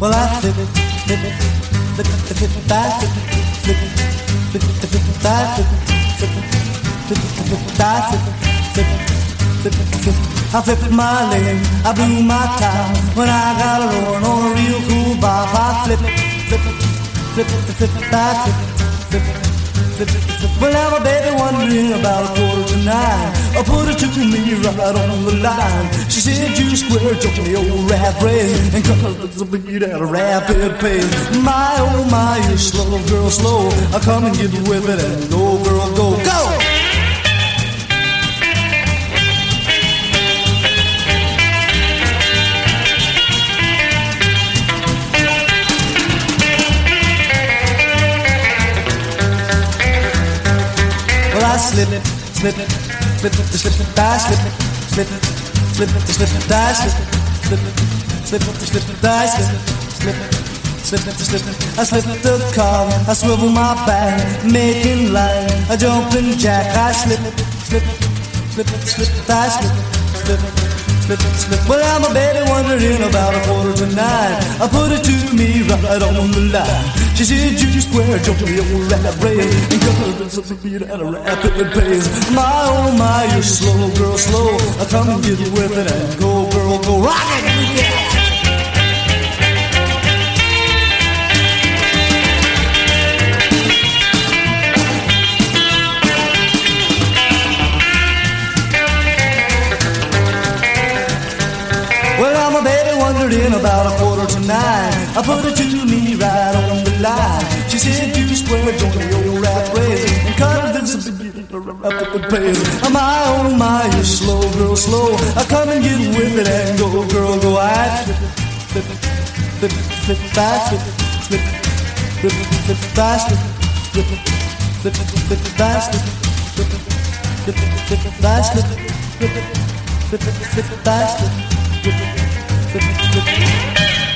Well, I flip it, flip it, flip it, flip it, I flip it, flip it, flip it, flip it, I flip it, flip it, flip it, flip it, I flip it, flip it, flip it, flip it. I flip my leg, I blew my top when I got a rolling on a real cool bop. I flip it, flip it, flip it, flip it, I flip it, flip it, flip it, flip it. Well, now my baby wondering about 8:45. I put it to me right on the line. She said you square took me old rap race and cause the beat at a rapid pace. My oh my, you slow girl slow. I come and get with it and go girl go go. I slip it, slip it, slip it, slip it, I slip it, slip it, slip it, slip it, I slip it, slip it, slip it, slip it, I slip it, slip it, slip it, slip it. I slip the car, I swivel my back, making line, a jumping jack. I slip it, slip it, slip it, slip it, I slip it, slip it, slip it, slip it. Well, I'm a baby wondering about 8:45. I put it to me right on the line. She said you square jump me old rap race and cause it's a beat at a rapid pace. My oh my, you slow girl slow. I come and get with it and go girl go rock it. Yeah. Well, I'm a baby wondering about 8:45. I put it to me right on the line. She said you square join the old rap race and cut this a beat at a rapid pace. My oh my, you slow girl slow. I come and get with it and go girl go. I flip it, flip it, flip it, flip it, I flip it, flip it, flip it, flip it, I slip it, flip it, flip it, flip it, I slip it, flip it, flip it, flip it, I slip it, flip it, flip it, flip it, I slip it. Flip it, flip it, flip it.